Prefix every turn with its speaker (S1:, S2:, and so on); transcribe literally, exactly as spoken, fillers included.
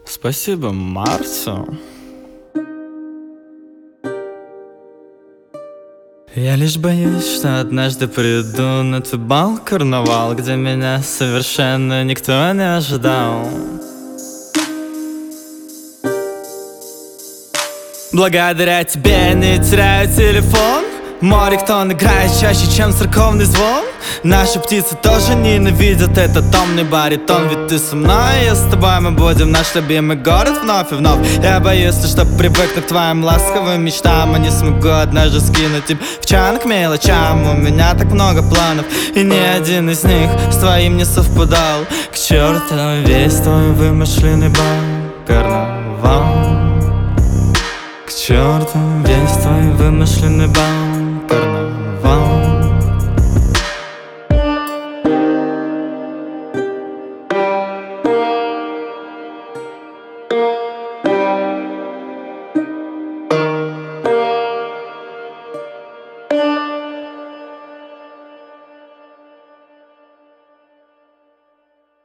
S1: Спасибо Марсу. Я лишь боюсь, что однажды приду на твой бал-карнавал, где меня совершенно никто не ожидал. Благодаря тебе не теряю телефон. Море кто-то играет чаще, чем церковный звон. Наши птицы тоже ненавидят этот томный баритон. Ведь ты со мной, я с тобой, мы будем наш любимый город вновь и вновь. Я боюсь, что привыкну к твоим ласковым мечтам, а не смогу однажды скинуть им в чан к мелочам. У меня так много планов, и ни один из них с твоим не совпадал. К черту весь твой вымышленный бал-карнавал. К черту весь твой вымышленный бал-карнавал.